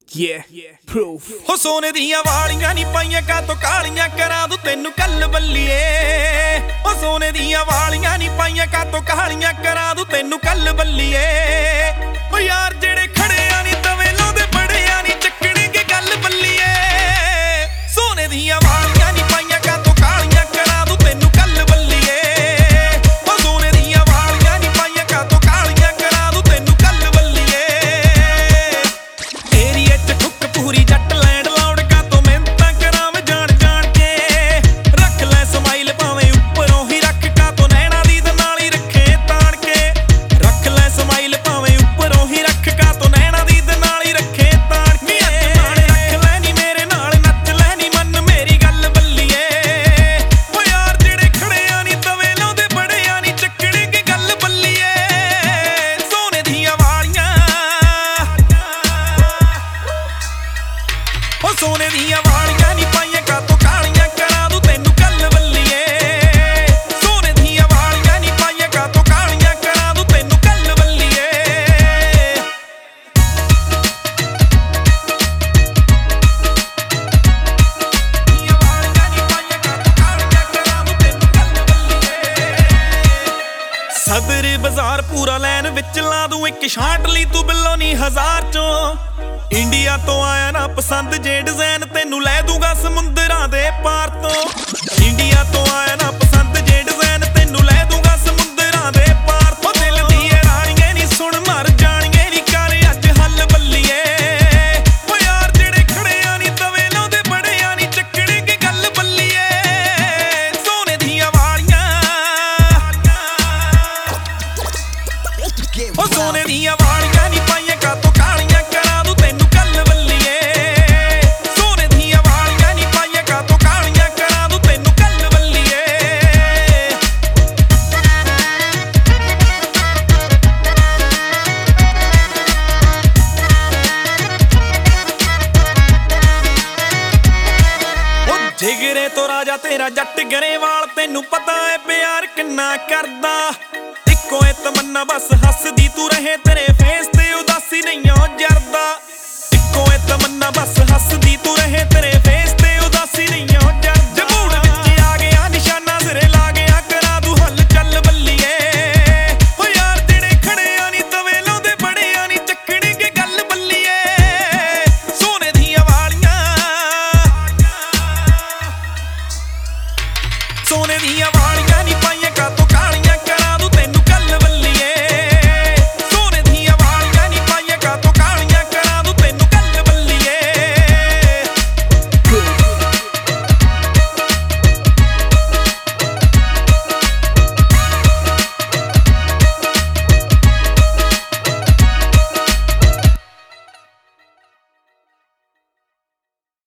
proof ਹੋ ਸੋਨੇ ਦੀਆਂ ਵਾਲੀਆਂ ਨੀ ਪਾਈਆਂ ਕਾਤੋਂ ਕਾਲੀਆਂ ਕਰਾ ਦੂ ਤੈਨੂੰ ਕੱਲ ਬੱਲੀਏ ਹੋ ਸੋਨੇ ਦੀਆਂ ਵਾਲੀਆਂ ਨੀ ਪਾਈਆਂ ਕਾਤੋਂ ਕਾਲੀਆਂ ਕਰਾ ਦੂ ਤੈਨੂੰ ਕੱਲ ਬੱਲੀਏ ਓ ਯਾਰ ਜਿਹੜੇ ਖੜਿਆ ਨੀ ਤਵੇ ਲਾਉਂਦੇ ਬੜਿਆ ਨੀ ਚੱਕਣਗੇ ਗੱਲ ਬੱਲੀਏ ਸੋਨੇ ਦੀਆਂ ਵਾਲੀਆਂ ਨੀ ਪਾਈਆਂ ਕਾਤੋਂ ਕਾਲੀਆਂ ਕਰਾ ਦੂ ਤੈਨੂੰ ਕੱਲ ਬੱਲੀਏ ਓ ਸੋਨੇ ਦੀਆਂ ਵਾਲੀਆਂ ਨੀ ਪਾਈਆਂ ਕਾਤੋਂ ਕਾਲੀਆਂ ਕਰਾ ਦੂ ਤੈਨੂੰ ਕੱਲ ਬੱਲੀਏ ਏਰੀਏ ਚ ਠੁੱਕ ਪੂਰੀ ਜੱਟ ਲੈਂਡ ਲਾਉਣ ਕਾਤੋਂ ਮਿਹਨਤਾਂ ਕਰਾਵੇਂ ਜਾਣ ਜਾਣ ਕੇ ਰੱਖ ਲੈ ਸਮਾਈਲ ਭਾਵੇਂ ਉੱਪਰੋਂ ਹੀ ਰੱਖ ਕਾਤੋਂ ਨੈਣਾ ਦੀ ਦੇ ਨਾਲ ਹੀ ਰੱਖੇ ਤਾਣ ਕੇ ਰੱਖ ਲੈ ਸਮਾਈਲ ਭਾਵੇਂ ਉੱਪਰੋਂ ਹੀ ਰੱਖ ਕਾਤੋਂ ਨੈਣਾ ਦੀ ਦੇ ਨਾਲ ਹੀ ਰੱਖੇ ਤਾਣ ਕੇ ਰੱਖ ਲੈ ਨੀ ਮੇਰੇ ਨਾਲ ਨੱਚ ਲੈ ਨੀ ਮਨ ਮੇਰੀ ਗੱਲ ਬੱਲੀਏ ਓ ਯਾਰ ਜਿਹੜੇ ਖੜਿਆ ਨੀ ਤਵੇ ਲਾਉਂਦੇ ਬੜਿਆ ਨੀ ਚੱਕਣਗੇ ਗੱਲ ਬੱਲੀਏ ਸੋਨੇ ਦੀਆਂ ਵਾਲੀਆਂ ਓ ਸੋਨੇ ਦੀਆਂ ਵਾਲੀਆਂ ਨੀ ਪਾਈਆਂ ਕਾਤੋਂ ਕਾਲੀਆਂ ਕਰਾ ਦੂ ਤੈਨੂੰ ਕੱਲ ਬੱਲੀਏ ਸੋਨੇ ਦੀਆਂ ਵਾਲੀਆਂ ਨੀ ਪਾਈਆਂ ਕਾਤੋਂ ਕਾਲੀਆਂ ਕਰਾ ਦੂ ਤੈਨੂੰ ਕੱਲ ਬੱਲੀਏ ਸਦਰ ਬਾਜ਼ਾਰ ਪੂਰਾ ਲੈਨ ਵਿੱਚ ਲਾ ਦੂੰ ਇੱਕ ਸ਼ਾਟ ਲਈ ਤੂੰ ਬਿੱਲੋ ਨੀ 1000 ਚੋਂ ਇੰਡੀਆ ਤੋਂ ਆਇਆ ਨਾ ਪਸੰਦ ਜੇ ਡਿਜ਼ਾਈਨ ਤੈਨੂੰ ਲੈ ਦੂੰਗਾ ਸਮੁੰਦਰਾਂ ਦੇ ਪਾਰ ਤੋਂ ਇੰਡੀਆ ਤੋਂ ਆਇਆ ਨਾ ਪਸੰਦ ਜੇ ਡਿਜ਼ਾਈਨ ਤੈਨੂੰ ਲੈ ਦੂੰਗਾ ਸਮੁੰਦਰਾਂ ਦੇ ਪਾਰ ਤੋਂ ਦਿਲ ਦੀ ਰਾਣੀਏ ਨੀ ਸੁਣ ਮਰ ਜਾਣਗੇ ਨੀ ਕਰ ਅੱਜ ਹੱਲ ਬੱਲੀਏ ਓ ਯਾਰ ਜਿਹੜੇ ਖੜਿਆ ਨੀ ਤਵੇ ਲਾਉਂਦੇ ਬੜਿਆ ਨੀ ਚੱਕਣਗੇ ਗੱਲ ਬੱਲੀਏ ਸੋਨੇ ਦੀਆਂ ਵਾਲੀਆਂ ਓ ਸੋਨੇ ਦੀਆਂ ਵਾਲੀਆਂ ਨੀ ਪਾਈਆਂ ਕਾਤੋਂ ਕਾਲੀਆਂ ਕਰਾ ਦੂ ਤੈਨੂੰ ਕੱਲ ਬੱਲੀਏ ਸੋਨੇ ਦੀਆਂ ਵਾਲੀਆਂ ਨੀ ਪਾਈਆਂ ਕਾਤੋਂ ਕਾਲੀਆਂ ਕਰਾ ਦੂ ਤੈਨੂੰ ਕੱਲ ਬੱਲੀਏ ਓ ਜਿਗਰੇ ਤੋਂ ਰਾਜਾ ਤੇਰਾ ਜੱਟ ਗਰੇਵਾਲ ਤੈਨੂੰ ਪਤਾ ਏ ਪਿਆਰ ਕਿੰਨਾ ਕਰਦਾ ਇੱਕੋ ਏ ਤਮੰਨਾ ਬਸ ਹੱਸਦੀ ਤੂੰ ਰਹੇ ਤੇਰੇ ਫੇਸ ਤੇ ਉਦਾਸੀ ਨਹੀਂ ਓ ਜਰਦਾ ਇੱਕੋ ਏ ਤਮੰਨਾ ਬਸ